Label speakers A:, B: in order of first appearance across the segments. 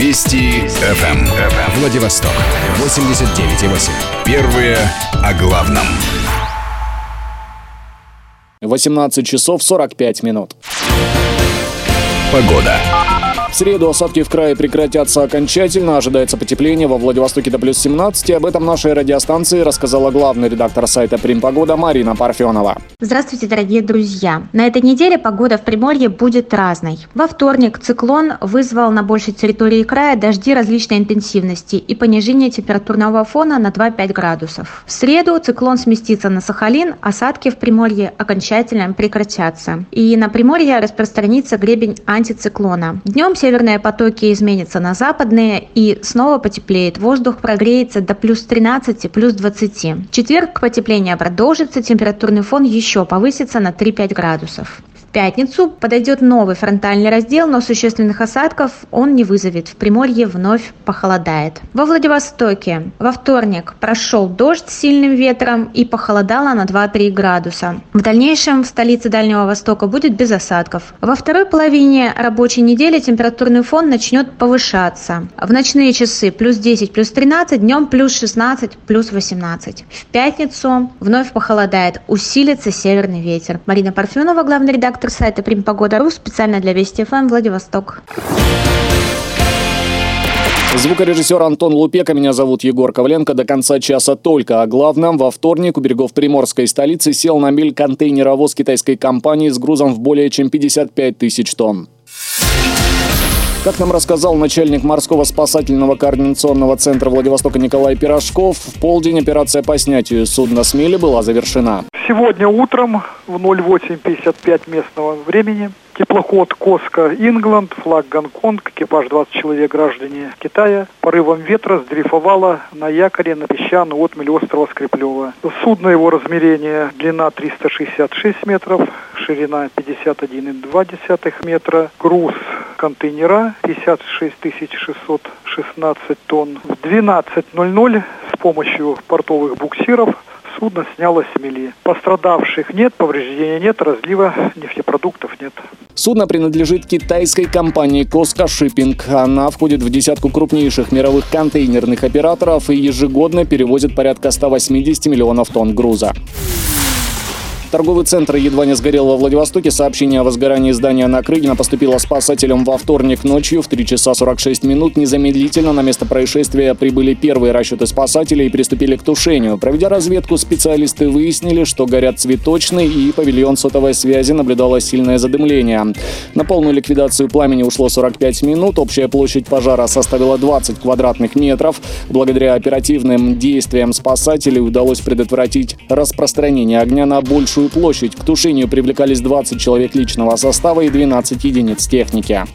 A: Вести ФМ. Владивосток 89,8. Первые о главном.
B: 18 часов 45 минут.
A: Погода.
B: В среду осадки в крае прекратятся окончательно. Ожидается потепление во Владивостоке до плюс 17. Об этом нашей радиостанции рассказала главный редактор сайта «Примпогода» Марина Парфенова.
C: Здравствуйте, дорогие друзья! На этой неделе погода в Приморье будет разной. Во вторник циклон вызвал на большей территории края дожди различной интенсивности и понижение температурного фона на 2-5 градусов. В среду циклон сместится на Сахалин, осадки в Приморье окончательно прекратятся. И на Приморье распространится гребень антициклона. Днем северные потоки изменятся на западные и снова потеплеет. Воздух прогреется до плюс 13, плюс 20. В четверг потепление продолжится, температурный фон еще повысится на 3-5 градусов. В пятницу подойдет новый фронтальный раздел, но существенных осадков он не вызовет. В Приморье вновь похолодает. Во Владивостоке во вторник прошел дождь с сильным ветром и похолодало на 2-3 градуса. В дальнейшем в столице Дальнего Востока будет без осадков. Во второй половине рабочей недели температурный фон начнет повышаться. В ночные часы плюс 10, плюс 13, днем плюс 16, плюс 18. В пятницу вновь похолодает, усилится северный ветер. Марина Парфенова, главный редактор сайта Примпогода.ру, специально для Вести ФМ, Владивосток.
B: Звукорежиссер Антон Лупека, меня зовут Егор Коваленко. До конца часа только о главном. Во вторник у берегов приморской столицы сел на мель контейнеровоз китайской компании с грузом в более чем 55 тысяч тонн. Как нам рассказал начальник морского спасательного координационного центра Владивостока Николай Пирожков, в полдень операция по снятию судна с мели была завершена.
D: Сегодня утром в 08:55 местного времени теплоход «Коска Ингланд», флаг Гонконг, экипаж 20 человек, граждане Китая, порывом ветра сдрейфовало на якоре на песчаную отмель острова Скреплева. Судно, его размерение: длина 366 метров, ширина 51,2 метра, груз контейнера 56 616 тонн. В 12:00 с помощью портовых буксиров судно сняло с мели. Пострадавших нет, повреждений нет, разлива нефтепродуктов нет.
B: Судно принадлежит китайской компании «Коска Шиппинг». Она входит в десятку крупнейших мировых контейнерных операторов и ежегодно перевозит порядка 180 миллионов тонн груза. Торговый центр едва не сгорел во Владивостоке. Сообщение о возгорании здания на Крыгина поступило спасателям во вторник ночью в 3 часа 46 минут. Незамедлительно на место происшествия прибыли первые расчеты спасателей и приступили к тушению. Проведя разведку, специалисты выяснили, что горят цветочный и павильон сотовой связи, наблюдалось сильное задымление. На полную ликвидацию пламени ушло 45 минут. Общая площадь пожара составила 20 квадратных метров. Благодаря оперативным действиям спасателей удалось предотвратить распространение огня на большую площадь. К тушению привлекались 20 человек личного состава и 12 единиц техники.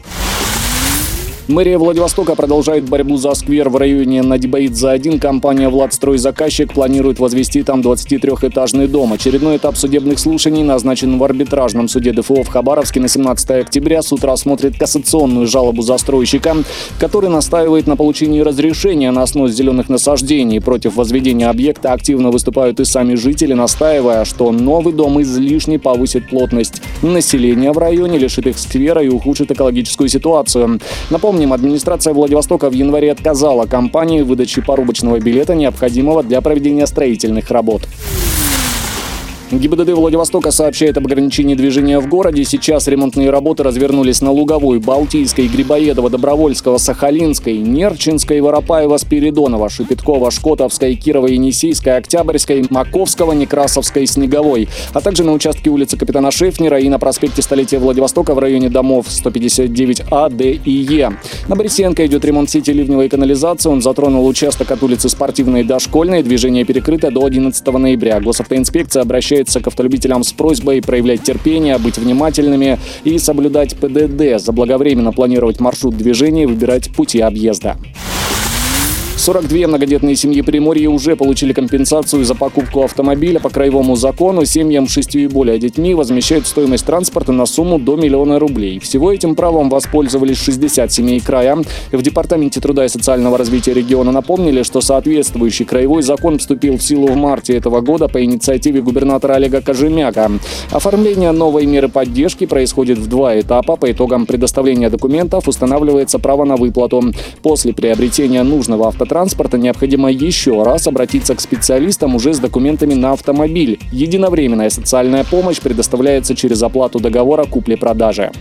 B: Мэрия Владивостока продолжает борьбу за сквер в районе Надибаидзе-1. Компания «Владстройзаказчик» планирует возвести там 23-этажный дом. Очередной этап судебных слушаний назначен в арбитражном суде ДФО в Хабаровске на 17 октября. Суд рассмотрит кассационную жалобу застройщика, который настаивает на получении разрешения на снос зеленых насаждений. Против возведения объекта активно выступают и сами жители, настаивая, что новый дом излишне повысит плотность населения в районе, лишит их сквера и ухудшит экологическую ситуацию. Напомним, администрация Владивостока в январе отказала компании в выдаче порубочного билета, необходимого для проведения строительных работ. ГИБДД Владивостока сообщает об ограничении движения в городе. Сейчас ремонтные работы развернулись на Луговой, Балтийской, Грибоедова, Добровольского, Сахалинской, Нерчинской, Воропаева, Спиридонова, Шепеткова, Шкотовской, Кирово-Енисейской, Октябрьской, Маковского, Некрасовской, Снеговой, а также на участке улицы Капитана Шефнера и на проспекте Столетия Владивостока в районе домов 159А, Д и Е. На Борисенко идет ремонт сети ливневой канализации. Он затронул участок от улицы Спортивной до Школьной. Движение перекрыто до 11 ноября. Госавтоинспекция обращается к автолюбителям с просьбой проявлять терпение, быть внимательными и соблюдать ПДД, заблаговременно планировать маршрут движения и выбирать пути объезда. 42 многодетные семьи Приморья уже получили компенсацию за покупку автомобиля. По краевому закону семьям с 6 и более детьми возмещают стоимость транспорта на сумму до 1 000 000 рублей. Всего этим правом воспользовались 60 семей края. В Департаменте труда и социального развития региона напомнили, что соответствующий краевой закон вступил в силу в марте этого года по инициативе губернатора Олега Кожемяка. Оформление новой меры поддержки происходит в 2 этапа. По итогам предоставления документов устанавливается право на выплату. После приобретения нужного автотранспорта необходимо еще раз обратиться к специалистам уже с документами на автомобиль. Единовременная социальная помощь предоставляется через оплату договора купли-продажи.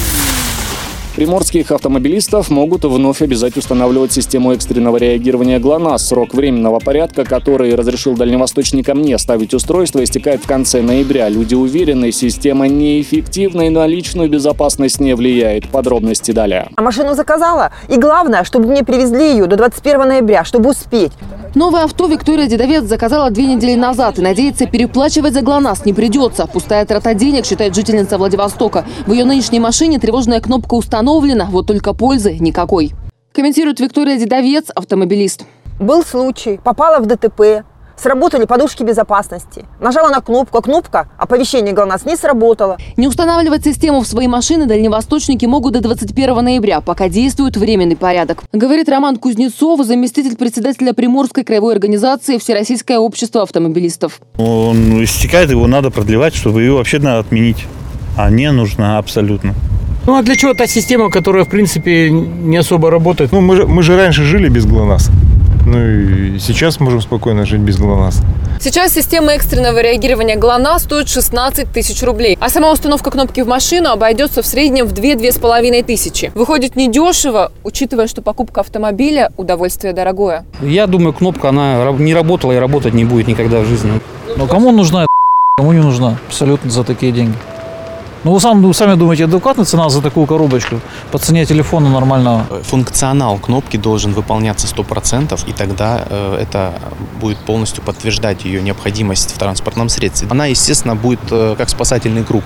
B: Приморских автомобилистов могут вновь обязать устанавливать систему экстренного реагирования ГЛОНАСС. Срок временного порядка, который разрешил дальневосточникам не ставить устройство, истекает в конце ноября. Люди уверены, система неэффективна и на личную безопасность не влияет. Подробности далее.
E: Машину заказала, и главное, чтобы мне привезли ее до 21 ноября, чтобы успеть.
F: Новое авто Виктория Дедовец заказала 2 недели назад и надеется, переплачивать за ГЛОНАСС не придется. Пустая трата денег, считает жительница Владивостока. В ее нынешней машине тревожная кнопка установлена, вот только пользы никакой. Комментирует Виктория Дедовец, автомобилист.
E: Был случай, попала в ДТП, сработали подушки безопасности. Нажала на кнопку, а кнопка оповещения ГЛОНАСС не сработала.
F: Не устанавливать систему в свои машины дальневосточники могут до 21 ноября, пока действует временный порядок. Говорит Роман Кузнецов, заместитель председателя Приморской краевой организации Всероссийское общество автомобилистов.
G: Он истекает, его надо продлевать, чтобы ее вообще надо отменить. А не нужно абсолютно.
H: Ну а для чего та система, которая в принципе не особо работает?
I: Ну мы же раньше жили без ГЛОНАСС. Ну и сейчас можем спокойно жить без ГЛОНАСС.
J: Сейчас система экстренного реагирования ГЛОНАСС стоит 16 тысяч рублей. А сама установка кнопки в машину обойдется в среднем в 2-2,5 тысячи. Выходит недешево, учитывая, что покупка автомобиля – удовольствие дорогое.
H: Я думаю, кнопка, она не работала и работать не будет никогда в жизни.
K: Но кому нужна кому не нужна абсолютно за такие деньги? Ну, вы сами думаете, адекватная цена за такую коробочку по цене телефона нормального?
L: Функционал кнопки должен выполняться 100%, и тогда это будет полностью подтверждать ее необходимость в транспортном средстве. Она, естественно, будет как спасательный круг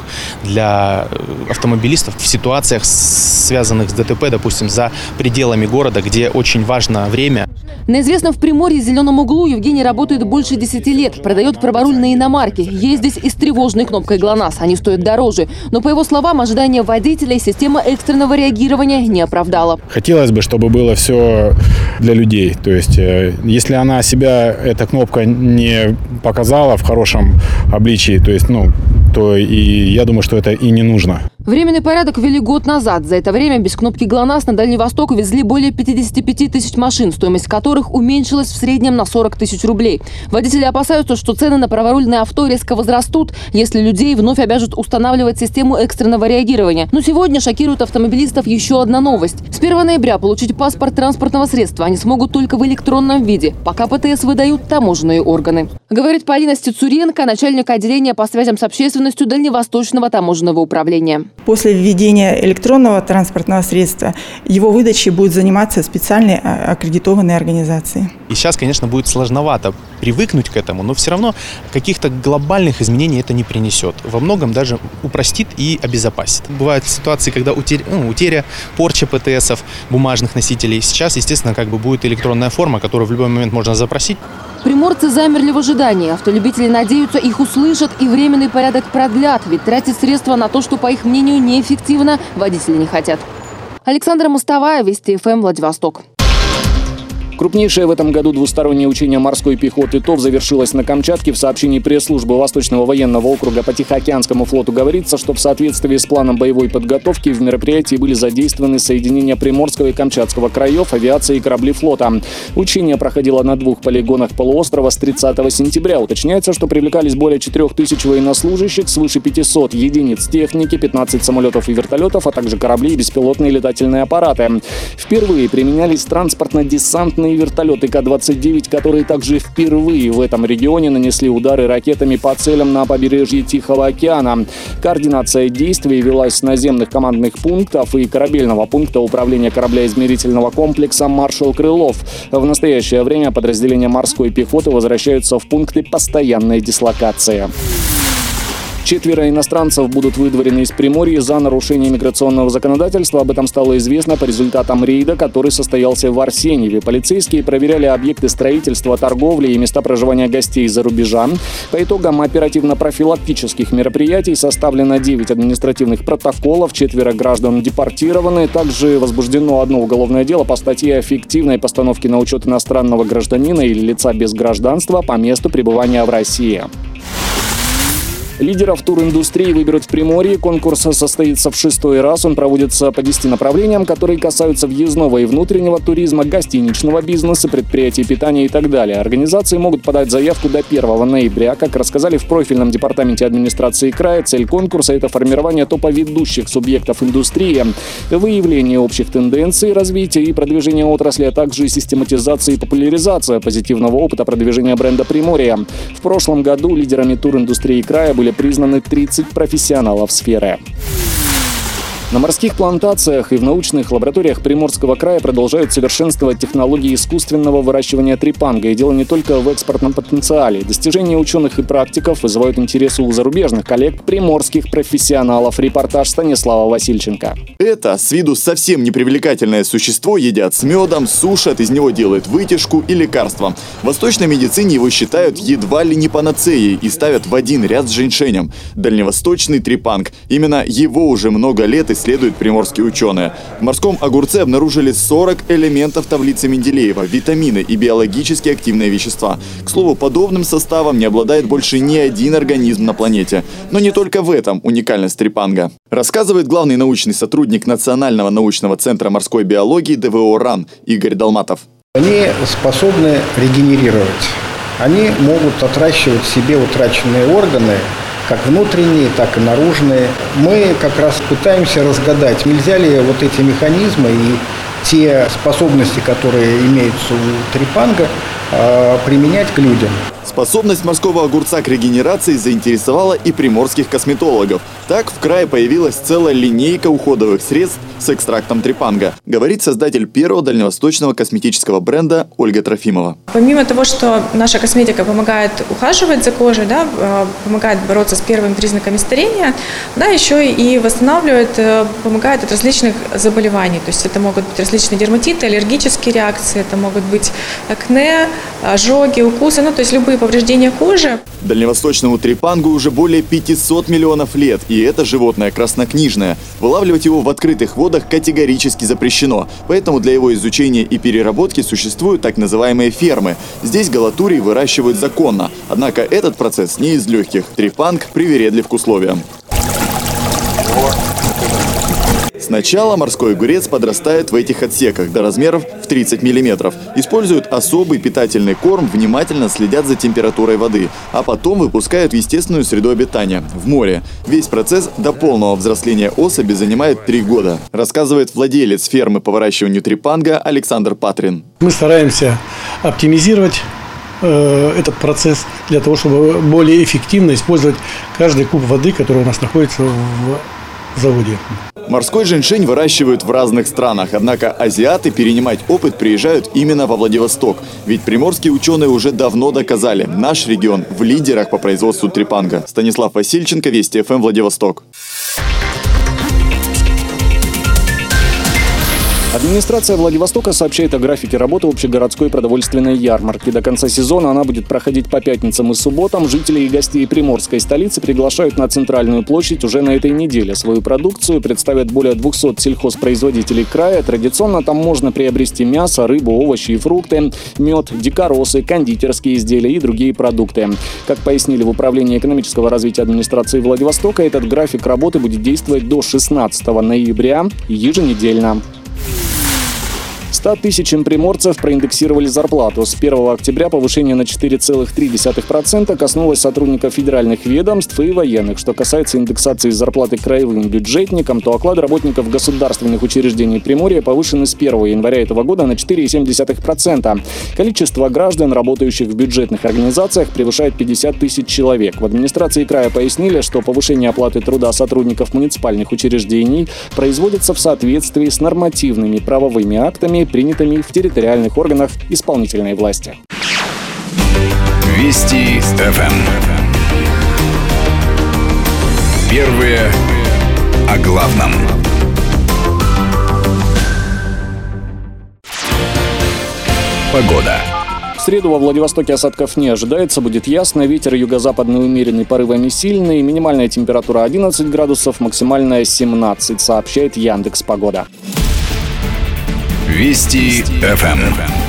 L: для автомобилистов в ситуациях, связанных с ДТП, допустим, за пределами города, где очень важно время.
F: На известном в Приморье зеленом углу Евгений работает больше 10 лет. Продает праворульные иномарки. Есть здесь и с тревожной кнопкой ГЛОНАСС. Они стоят дороже. Но, по его словам, ожидания водителей система экстренного реагирования не оправдала.
M: Хотелось бы, чтобы было все для людей. То есть, если она себя, эта кнопка, не показала в хорошем обличии, то есть, то и я думаю, что это и не нужно.
F: Временный порядок ввели год назад. За это время без кнопки ГЛОНАСС на Дальний Восток везли более 55 тысяч машин, стоимость которых уменьшилась в среднем на 40 тысяч рублей. Водители опасаются, что цены на праворульные авто резко возрастут, если людей вновь обяжут устанавливать систему экстренного реагирования. Но сегодня шокирует автомобилистов еще одна новость. С 1 ноября получить паспорт транспортного средства они смогут только в электронном виде, пока ПТС выдают таможенные органы. Говорит Полина Стецуренко, начальник отделения по связям с общественностью Дальневосточного таможенного управления.
N: После введения электронного транспортного средства его выдачей будут заниматься специальные аккредитованные организации.
L: И сейчас, конечно, будет сложновато привыкнуть к этому, но все равно каких-то глобальных изменений это не принесет. Во многом даже упростит и обезопасит. Бывают ситуации, когда утеря, порча ПТСов, бумажных носителей. Сейчас, естественно, будет электронная форма, которую в любой момент можно запросить.
F: Приморцы замерли в ожидании. Автолюбители надеются, их услышат и временный порядок продлят. Ведь тратить средства на то, что, по их мнению, неэффективно, водители не хотят. Александра Мостовая, Вести ФМ, Владивосток.
B: Крупнейшее в этом году двустороннее учение морской пехоты ТОВ завершилось на Камчатке. В сообщении пресс-службы Восточного военного округа по Тихоокеанскому флоту говорится, что в соответствии с планом боевой подготовки в мероприятии были задействованы соединения Приморского и Камчатского краев, авиации и корабли флота. Учение проходило на 2 полигонах полуострова с 30 сентября. Уточняется, что привлекались более 4000 военнослужащих, свыше 500 единиц техники, 15 самолетов и вертолетов, а также корабли и беспилотные летательные аппараты. Впервые применялись транспортно-десантные вертолеты К-29, которые также впервые в этом регионе нанесли удары ракетами по целям на побережье Тихого океана. Координация действий велась с наземных командных пунктов и корабельного пункта управления корабля-измерительного комплекса «Маршал Крылов». В настоящее время подразделения морской пехоты возвращаются в пункты постоянной дислокации. 4 иностранцев будут выдворены из Приморья за нарушение миграционного законодательства. Об этом стало известно по результатам рейда, который состоялся в Арсеньеве. Полицейские проверяли объекты строительства, торговли и места проживания гостей из-за рубежа. По итогам оперативно-профилактических мероприятий составлено 9 административных протоколов, 4 граждан депортированы. Также возбуждено одно уголовное дело по статье о фиктивной постановке на учет иностранного гражданина или лица без гражданства по месту пребывания в России. Лидеров туриндустрии выберут в Приморье. Конкурс состоится в 6-й раз. Он проводится по 10 направлениям, которые касаются въездного и внутреннего туризма, гостиничного бизнеса, предприятий питания и так далее. Организации могут подать заявку до 1 ноября. Как рассказали в профильном департаменте администрации края, цель конкурса – это формирование топа ведущих субъектов индустрии, выявление общих тенденций развития и продвижения отрасли, а также систематизация и популяризация позитивного опыта продвижения бренда Приморья. В прошлом году лидерами туриндустрии края были признаны 30 профессионалов сферы. На морских плантациях и в научных лабораториях Приморского края продолжают совершенствовать технологии искусственного выращивания трепанга. И дело не только в экспортном потенциале. Достижения ученых и практиков вызывают интерес у зарубежных коллег приморских профессионалов. Репортаж Станислава Васильченко.
O: Это с виду совсем непривлекательное существо едят с медом, сушат, из него делают вытяжку и лекарства. В восточной медицине его считают едва ли не панацеей и ставят в один ряд с женьшенем. Дальневосточный трепанг. Именно его уже много лет исследуют приморские ученые. В морском огурце обнаружили 40 элементов таблицы Менделеева, витамины и биологически активные вещества. К слову, подобным составом не обладает больше ни один организм на планете. Но не только в этом уникальность трепанга. Рассказывает главный научный сотрудник Национального научного центра морской биологии ДВО РАН Игорь Долматов.
P: Они способны регенерировать. Они могут отращивать себе утраченные органы, как внутренние, так и наружные. Мы как раз пытаемся разгадать, нельзя ли вот эти механизмы и те способности, которые имеются у трепанга, применять к людям.
O: Способность морского огурца к регенерации заинтересовала и приморских косметологов. Так в крае появилась целая линейка уходовых средств с экстрактом трепанга, говорит создатель первого дальневосточного косметического бренда Ольга Трофимова.
Q: Помимо того, что наша косметика помогает ухаживать за кожей, помогает бороться с первыми признаками старения, еще и восстанавливает, помогает от различных заболеваний. То есть это могут быть различные дерматиты, аллергические реакции, это могут быть акне, ожоги, укусы, то есть любые повреждения кожи.
O: Дальневосточному трепангу уже более 500 миллионов лет, и это животное краснокнижное. Вылавливать его в открытых водах категорически запрещено, поэтому для его изучения и переработки существуют так называемые фермы. Здесь галатурий выращивают законно, однако этот процесс не из легких. Трепанг привередлив к условиям. Сначала морской огурец подрастает в этих отсеках до размеров в 30 мм. Используют особый питательный корм, внимательно следят за температурой воды, а потом выпускают в естественную среду обитания – в море. Весь процесс до полного взросления особи занимает 3 года, рассказывает владелец фермы по выращиванию трепанга Александр Патрин.
R: Мы стараемся оптимизировать этот процесс для того, чтобы более эффективно использовать каждый куб воды, который у нас находится в заводе.
O: Морской женьшень выращивают в разных странах, однако азиаты перенимать опыт приезжают именно во Владивосток. Ведь приморские ученые уже давно доказали, наш регион в лидерах по производству трепанга. Станислав Васильченко, Вести ФМ, Владивосток.
B: Администрация Владивостока сообщает о графике работы общегородской продовольственной ярмарки. До конца сезона она будет проходить по пятницам и субботам. Жителей и гостей приморской столицы приглашают на центральную площадь уже на этой неделе. Свою продукцию представят более 200 сельхозпроизводителей края. Традиционно там можно приобрести мясо, рыбу, овощи и фрукты, мед, дикоросы, кондитерские изделия и другие продукты. Как пояснили в Управлении экономического развития администрации Владивостока, этот график работы будет действовать до 16 ноября еженедельно. 100 тысячам приморцев проиндексировали зарплату. С 1 октября повышение на 4,3% коснулось сотрудников федеральных ведомств и военных. Что касается индексации зарплаты краевым бюджетникам, то оклады работников государственных учреждений Приморья повышены с 1 января этого года на 4,7%. Количество граждан, работающих в бюджетных организациях, превышает 50 тысяч человек. В администрации края пояснили, что повышение оплаты труда сотрудников муниципальных учреждений производится в соответствии с нормативными правовыми актами, принятыми в территориальных органах исполнительной власти.
A: Вести ФМ. Первые о главном. Погода.
B: В среду во Владивостоке осадков не ожидается, будет ясно, ветер юго-западный умеренный, порывами сильный, минимальная температура 11 градусов, максимальная 17, сообщает Яндекс.Погода.
A: Вести ФМ.